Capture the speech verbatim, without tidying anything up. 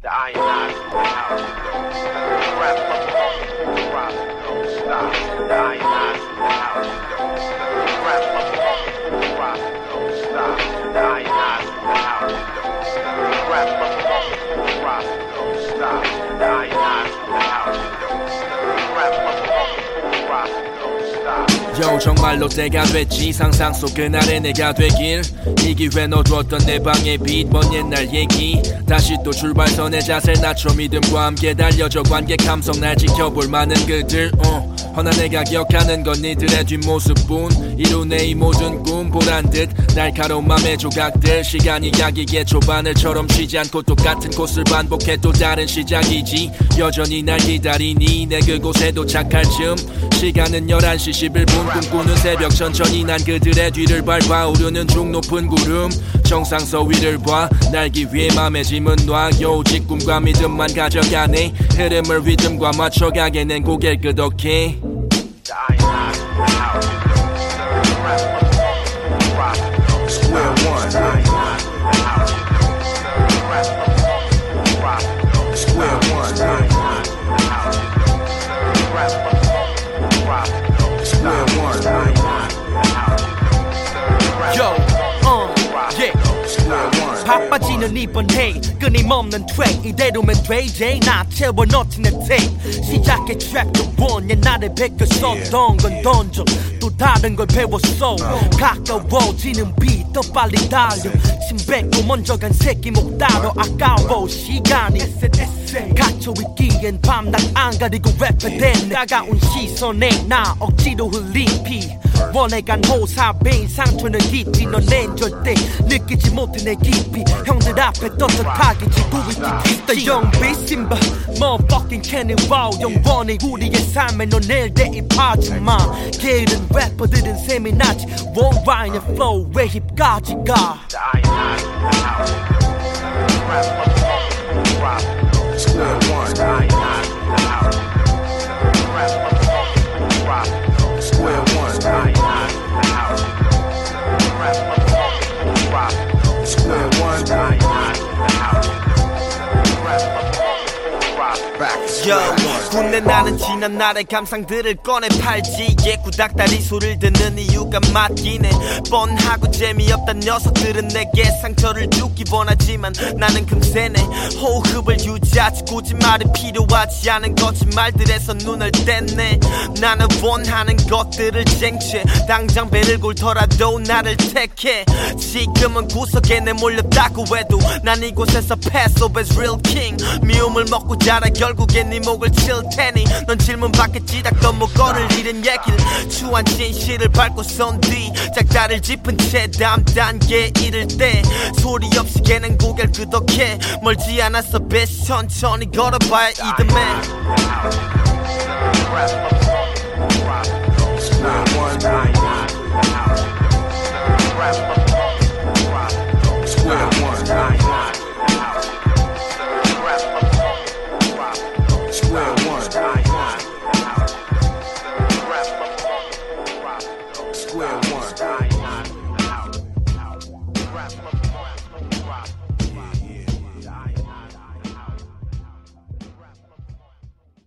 The ionized house don't stop. Rap up on the don't stop. The ionized house don't stop. Rap up on the don't stop. The ionized house don't stop. Rap up on the don't stop. The ionized house don't stop. Rap up on the don't stop. Yo, 정말로 때가 됐지. 상상 속 그날의 내가 되길. 이 기회 넣어줬던 내 방의 빛 먼 옛날 얘기. 다시 또 출발선에 자세 낮춰 믿음과 함께 달려져 관객 감성 날 지켜볼 많은 그들. uh. 허나 내가 기억하는 건 니들의 뒷모습뿐. 이루네 이 모든 꿈 보란듯 날카로운 맘의 조각들. 시간이 약이게 초반을처럼 쉬지 않고 똑같은 코스를 반복해 또 다른 시작이지. 여전히 날 기다리니 내 그곳에 도착할 즈음 시간은 열한 시 십일 분. 꿈꾸는 새벽 천천히 난 그들의 뒤를 밟아 오르는 중 높은 구름. 정상서 위를 봐 날기 위해 맘의 짐은 놔. 오직 꿈과 믿음만 가져가네. 흐름을 리듬과 맞춰가게 낸 고개를 끄덕해. Square one. Square one. Square one. Yo, uh, yeah. 바빠지는 이번 해 끊임없는 트랙 이대로면 돼 이제 나 채워 넣지 내 테이프. 시작의 트랙도 원 옛날에 베꼈었던 건 던져 또 다른 걸 배웠어. 가까워지는 빛 더 빨리 달려. 심뱉고 먼저 간 새끼 목 따로 아까워 시간이 갇혀있기엔 밤낮 안 가리고 랩해댄 따가운 시선에 나 억지로 흘린 피. 원해간 호사베인 상처는 깊이 넌 낸 절대 느끼지 못해 내 깊이. 형들 앞에 떳떳하게 지고 있지. The young beast Simba motherfucking Kenny Wow. 영원히 우리의 삶에 넌 내일 대입하지마. 게으른 래퍼들은 셈이 나지. One line and flow 왜 힙까지 가. Square one. Square one. Square one. Yo, 군대 나는 지난 날의 감상들을 꺼내 팔지. 예구닥다리 소리를 듣는 이유가 맞긴 해. 뻔하고 재미없단 녀석들은 내게 상처를 주기 원하지만 나는 금세네. 호흡을 유지하지 거짓말이 필요하지 않은 거짓말들에서 눈을 뗐네. 나는 원하는 것들을 쟁취해 당장 배를 골더라도 나를 택해. 지금은 구석에 내몰렸다고 해도 난 이곳에서 pass up as real king. 미움을 먹고 자라 결국엔 네 목을 칠 테니 넌 질문 받겠지. 닥터 목걸이를 잃은 얘기를 추한 진실을 밟고선 뒤 짝다리를 짚은 채 다음 단계에 이를 때 소리 없이 걔는 고개를 끄덕해. 멀지 않았어 bitch 천천히 걸어봐야 이듬해. Square one.